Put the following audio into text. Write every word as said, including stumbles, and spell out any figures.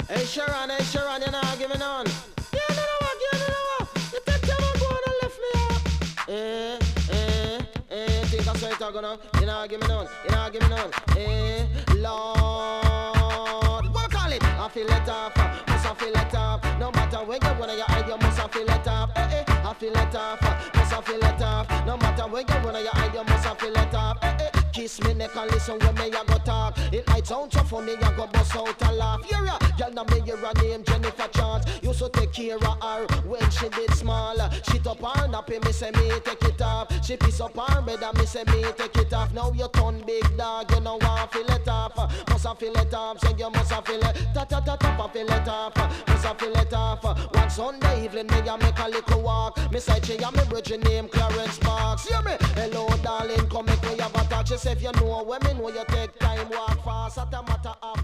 Hey Sharon, hey Sharon, you're not giving on. Yeah, no, no, no, yeah, no, no, you take time and go on and left me up. Eh, eh, eh, think I saw it all gonna. You're not giving on, you're not giving on. Eh, Lord, what call it? I feel it off, must I feel it off. No matter where you wanna, you hide, you must I feel it off. Eh, eh, I feel it off, must I feel it off. No matter where you wanna, you hide, you must I feel it off. Eh, eh. Kiss me neck and listen when me a go talk. It might sound tough for me, I go bust out a laugh. Yeah, yeah, girl na me hear her name Jennifer Chance. Used to take care of her when she did small. Shit up her nappy, me say me take it off. She piss up her bed and me say me take it off. Now you turn big dog, you know want feel it off. Must a feel it off, say you must a feel it. Ta ta ta ta, feel it off. Must a feel it off. One Sunday evening me a make a little walk. Me say she a me bridge name Clarence Parks. Hear me? Hello darling, come make me have a touch. If you know women, when you take time, walk fast, at a matter of